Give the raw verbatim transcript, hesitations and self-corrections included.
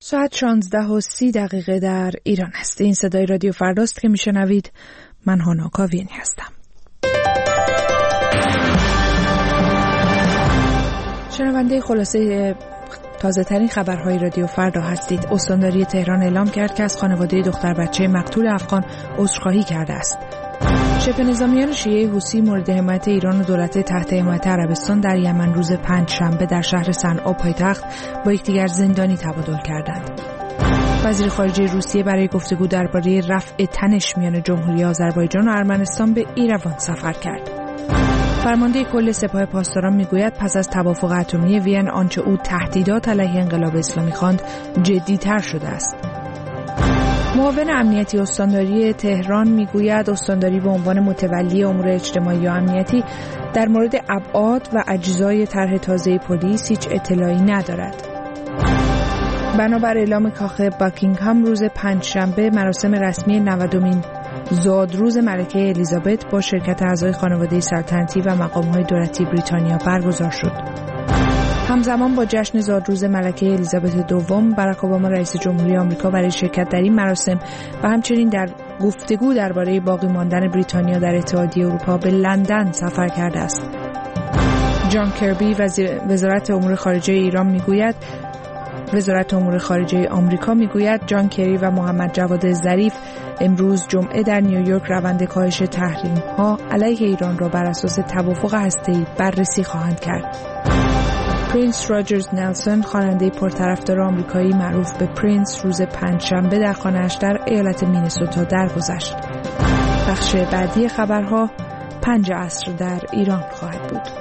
ساعت شانزده و سی دقیقه در ایران است. این صدای رادیو فرداست که میشنوید. من هانا کاویانی هستم. شنونده خلاصه تازه ترین خبرهای رادیو فردا هستید. استانداری تهران اعلام کرد که از خانواده دختر بچه مقتول افغان عذرخواهی کرده است. شبه نظامیان شیعه حوثی مورد حمایت ایران و دولت تحت حمایت عربستان در یمن روز پنج شنبه در شهر صنعا پایتخت با یکدیگر زندانی تبادل کردند. وزیر خارجه روسیه برای گفتگو درباره رفع تنش میان جمهوری آذربایجان و ارمنستان به ایروان سفر کرد. فرمانده کل سپاه پاسداران میگوید پس از توافق اتمی وین آنچه او تهدیدات علیه انقلاب اسلامی خواند جدی‌تر شده است. معاون امنیتی استانداری تهران میگوید استانداری به عنوان متولی امور اجتماعی و امنیتی در مورد ابعاد و اجزای طرح تازه پلیس هیچ اطلاعی ندارد. بنابر اعلام کاخ باکینگهام روز پنجشنبه مراسم رسمی نودمین زادروز ملکه الیزابت با شرکت اعضای خانواده سلطنتی و مقام‌های دولتی بریتانیا برگزار شد. همزمان با جشن زادروز ملکه الیزابت دوم، باراک اوباما رئیس جمهوری آمریکا برای شرکت در این مراسم و همچنین در گفتگو درباره باقی ماندن بریتانیا در اتحادیه اروپا به لندن سفر کرده است. جان کربی وزیر وزارت امور خارجه ایران میگوید وزارت امور خارجه آمریکا میگوید جان کری و محمد جواد ظریف امروز جمعه در نیویورک روند کاهش تحریم‌ها علیه ایران را بر اساس توافق هسته‌ای بررسی خواهند کرد. پرینس راجرز نلسون خواننده پرطرفدار آمریکایی معروف به پرینس روز پنجشنبه در خانه‌اش در ایالت مینسوتا درگذشت. بخش بعدی خبرها پنج عصر در ایران خواهد بود.